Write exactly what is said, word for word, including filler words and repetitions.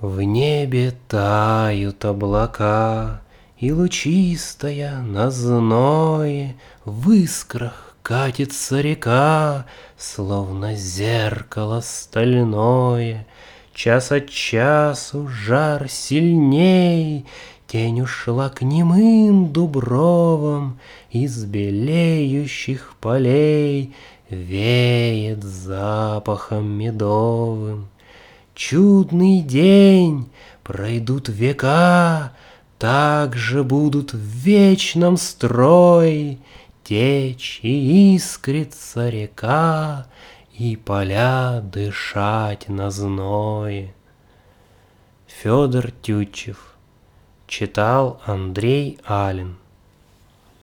В небе тают облака, и лучистая на зное В искрах катится река, словно зеркало стальное. Час от часу жар сильней, тень ушла к немым дубровам, из белеющих полей веет запахом медовым. Чудный день, пройдут века, так же будут в вечном строе течь и искриться река, и поля дышать на зное. Федор Тютчев. Читал Андрей Алин.